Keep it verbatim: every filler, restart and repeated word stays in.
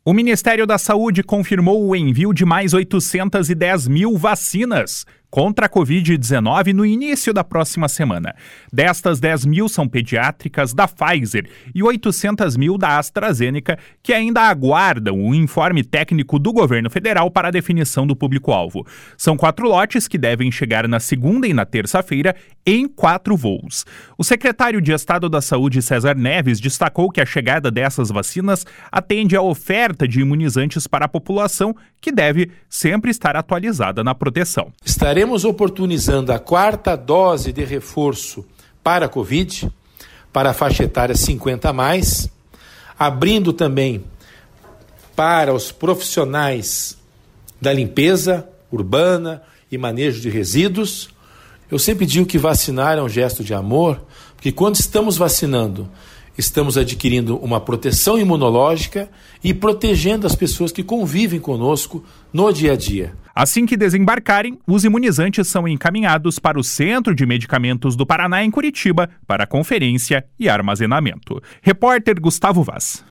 O Ministério da Saúde confirmou o envio de mais oitocentas e dez mil vacinas contra a covid dezenove no início da próxima semana. Destas, dez mil são pediátricas da Pfizer e oitocentas mil da AstraZeneca, que ainda aguardam o informe técnico do governo federal para a definição do público-alvo. São quatro lotes que devem chegar na segunda e na terça-feira em quatro voos. O secretário de Estado da Saúde, César Neves, destacou que a chegada dessas vacinas atende à oferta de imunizantes para a população, que deve sempre estar atualizada na proteção. Estaremos oportunizando a quarta dose de reforço para a Covid, para a faixa etária cinquenta a mais, abrindo também para os profissionais da limpeza urbana e manejo de resíduos. Eu sempre digo que vacinar é um gesto de amor, porque quando estamos vacinando, estamos adquirindo uma proteção imunológica e protegendo as pessoas que convivem conosco no dia a dia. Assim que desembarcarem, os imunizantes são encaminhados para o Centro de Medicamentos do Paraná, em Curitiba, para conferência e armazenamento. Repórter Gustavo Vaz.